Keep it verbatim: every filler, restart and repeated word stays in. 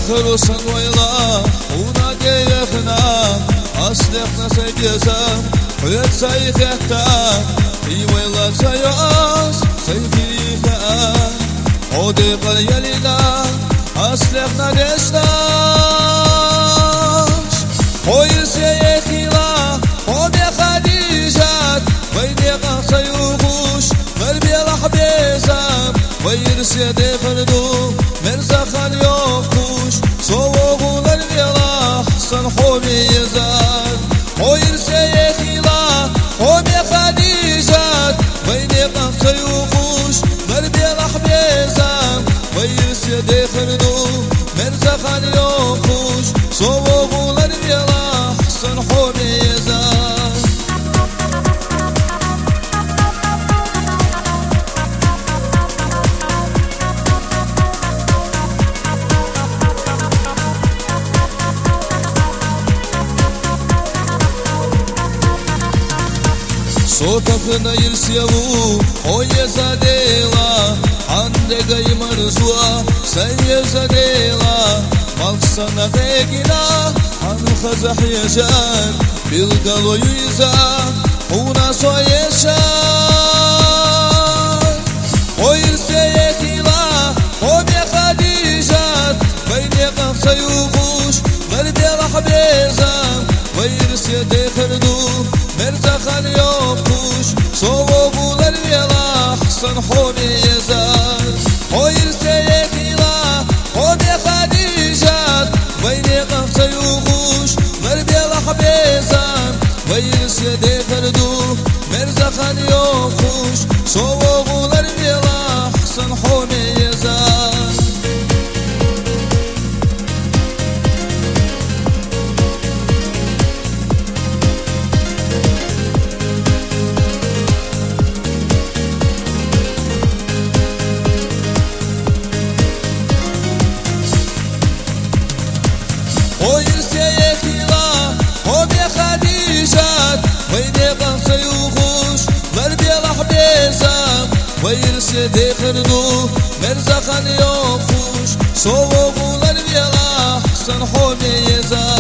خلصا ويلا ونادي يخنا أصلحنا سيجزم ويت سيختا في ويلا سياس سيفيخا عودي قليلنا أصلحنا دشناش خوير سيخيلا عودي خديجات ويدي قصي وخوش قلبي لحبيزم وير سيدي فردو مرزخ اليوخوش صوغو قلبي لحسن حومي يزال خوير سيخيلا حومي خديجات ويدي قصي وخوش قلبي لحبيزم وير سيدي فردو مرزخ اليوخوش صوغو قلبي لحسن حومي يزال صوتك نير سيبو هو يزاديلا عندك اي مرزوة سيزاديلا مقصنا غيقنا عن خزح يجان بالقلو يزا هنا سويشان ويرسي يخيلا هو بخديجات بين قفصي وخوش قلبي رحبيزان ويرسي ديخردو مرزخ اليوخوش صوغو قلبي لحسن حومي يزال ويرسي يخيلا هو بخديجات بين قفصي وخوش قلبي رحبيزان ويرسي ديخردو مرزخ اليوخوش صوغو قلبي لحسن حومي يزال ويرسي ديخردو مرزخ اليوخوش صوغو قلبي لحسن حومي يزال